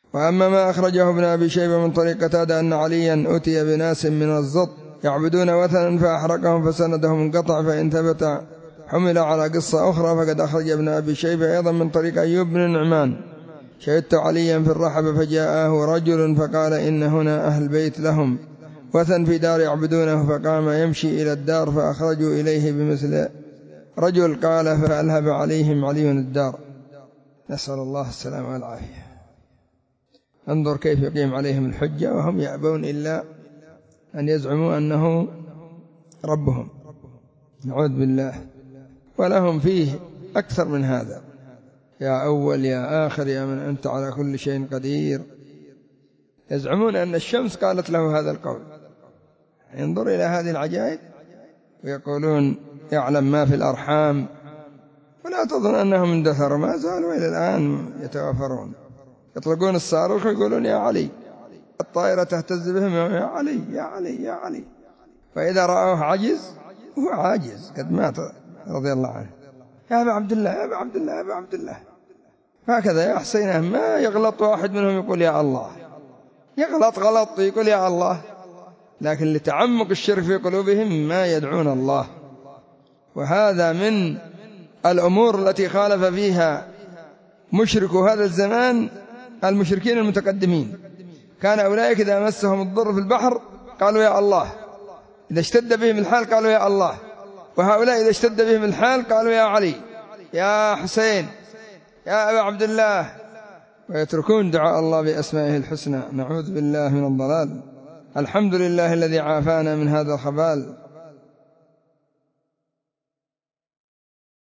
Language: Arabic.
وأما ما أخرجه ابن أبي شيبة من طريق قتادة أن عليا أتي بناس من الزط يعبدون وثنا فأحرقهم فسنده منقطع، فإن ثبت حمل على قصة أخرى. فقد أخرج ابن أبي شيبة أيضا من طريق أيوب بن النعمان: شهدت عليا في الرحب فجاءه رجل فقال إن هنا أهل بيت لهم وثن في دار يعبدونه، فقام يمشي إلى الدار فأخرجوا إليه بمثل رجل قال فألهب عليهم علي الدار. نسأل الله السلامة والعافية. انظر كيف يقيم عليهم الحجة وهم يأبون إلا أن يزعموا أنه ربهم، نعوذ بالله. ولهم فيه أكثر من هذا: يا أول يا آخر يا من أنت على كل شيء قدير. يزعمون أن الشمس قالت له هذا القول. انظر إلى هذه العجائب. ويقولون يعلم ما في الأرحام، ولا تظن أنهم اندثروا، ما زالوا إلى الآن يتوافرون. يطلقون الصاروخ ويقولون يا علي، الطائرة تهتز بهم يا علي يا علي يا علي. فإذا رأوه عجز، هو عاجز قد مات رضي الله عنه: يا أبا عبد الله يا أبا عبد الله يا أبا عبد الله. هكذا يا حسينه، ما يغلط واحد منهم يقول يا الله، يغلط غلط يقول يا الله، لكن لتعمق الشرك في قلوبهم ما يدعون الله. وهذا من الأمور التي خالف فيها مشركو هذا الزمان المشركين المتقدمين. كان أولئك إذا مسهم الضر في البحر قالوا يا الله، إذا اشتد بهم الحال قالوا يا الله. وهؤلاء إذا اشتد بهم الحال قالوا يا علي يا حسين يا أبا عبد الله، ويتركون دعاء الله بأسمائه الحسنى. نعوذ بالله من الضلال. الحمد لله الذي عافانا من هذا الخبال.